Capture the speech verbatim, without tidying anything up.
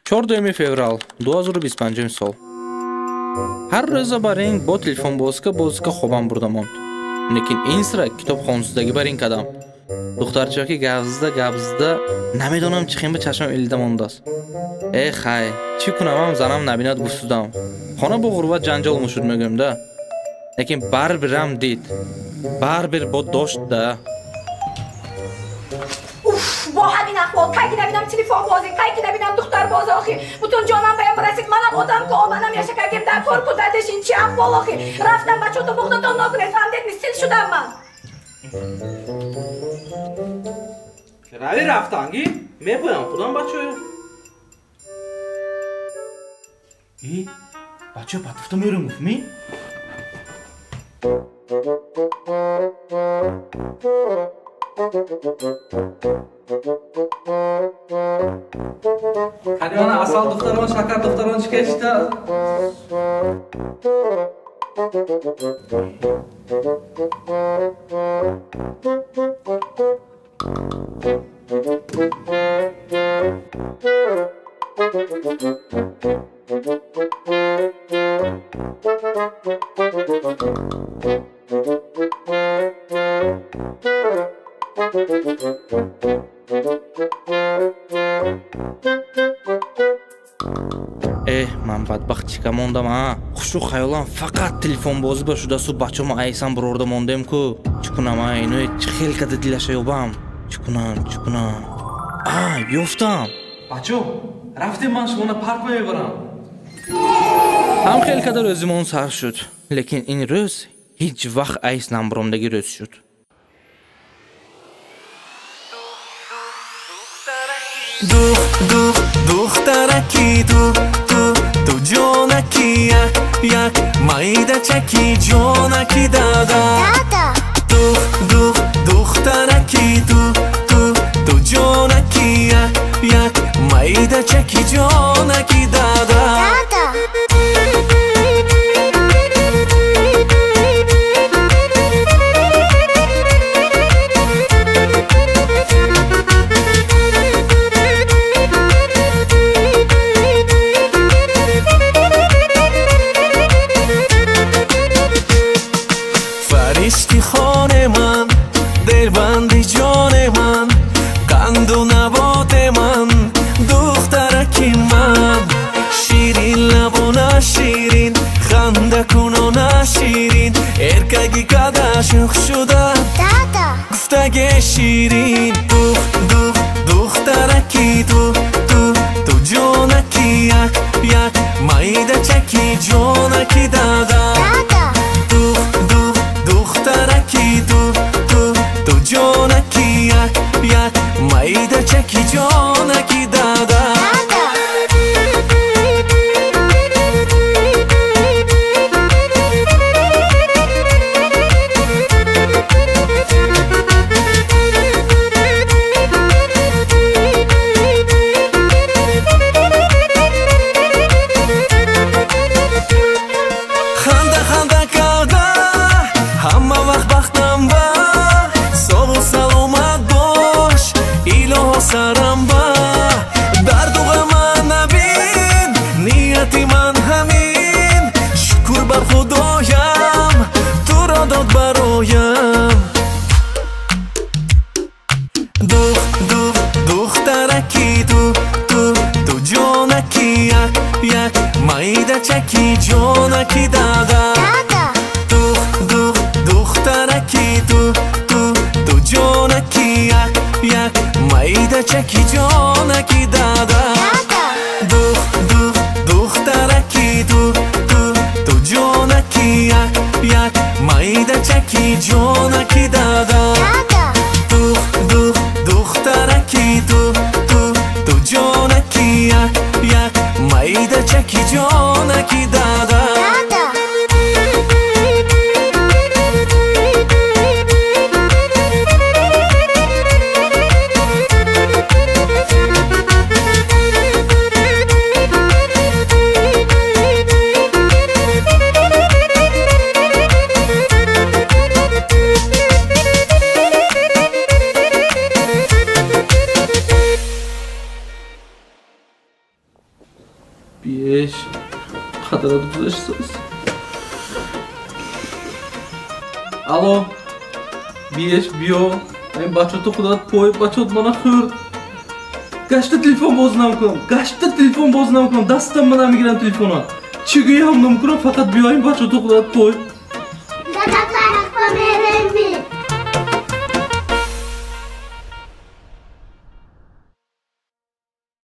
чордуюми феврал дуи ҳазору бисту панҷум сол. Ҳар рӯза ба ринг бо телефон бозика бозика хобам бурда монд. Лекин ин сира китобхонсиздагӣ бар ин кадам. Духтарчаки гавзда гавзда намедонам чӣ хема чашмам илида мондааст. Э хай, чӣ кунам, занам набинад гуфтудам. Хона бо ғурбат ҷанҷол мушуд мегӯям-да. Лекин барбирам дид. Барбир бо доштда. با همین احوال کاکی نبینم تلفن بازی کاکی نبینم دختر باز آخی بتون جانم بهم برسید منم آدم که آمنم یا شکرگیم در کار کدردش این چی احوال آخی رفتم بچه تو مختتان نکنید فهمدید میستیل شدم من روی رفتنگی؟ میپویم خودم بچه ای بچه پتفتا میرم گفت Kadimana asal doktoron, şakar doktoron çıkıştı. Э, ман бадбахт чика мондам а. Хушу хаёлам фақат телефон бозӣ ба шудасу бачамо айсан бурорда мондем-ку. Чӣ кунам а, ино чӣ хел када дилаша ёбам? Чӣ кунам, чӣ кунам? А, ёфтам. Бачо, рафтем ман шуморо парк мебарам. Ҳам хел када рӯзимон сар шуд, лекин ин рӯз ҳеҷ вақт айс намбуромдагӣ рӯз шуд. Дух, дух, духтараки, ду, ту, ту ҷонаки, як, як майдачаки, ҷонаки дада. Дух, дух, духтараки, ду, ту, ту ҷонаки, як, як майдачаки, ҷонаки дада. فرشتی خان من دلبندی جان من قند و نبات من دخترکی من شیرین لب و نه شیرین خنده کن و نه شیرین ارکگی کده عاشق شده گفتگه شیرین دوخ دوخ دخترکی دو تو تو جانکی یک یک مایده چکی جانکی دادا جانکی یک یک مایده چکی جانکی دادا خنده خنده کرده همه وقت بختم با سرم با درد و غم نبین نیتی من همین شکر بر خدایم تو را داد برایم دوخ دوخ دخترکی تو تو تو جانکی یک یک مایده چکی جانکی دادا دوخ دوخ دخترکی تو تو تو جانکی یک یک مایده چکی جانکی دادا دوخ دوخ دخترکی تو تو تو جانکی یک یک مایده چکی جانکی دادا دوخ دوخ دخترکی تو تو تو جانکی یک یک مایده چکی جانکی دادا besh. Qadar buzasiz. Alo. besh bio. Men bachotni xudoat qo'yib, bachot mana xur. Gashta telefon bozunam kunam. Gashta telefon bozunam kunam. Dastam mana migran telefonu. Chigiyam mumkin faqat biyoyim bachotni xudoat qo'yib.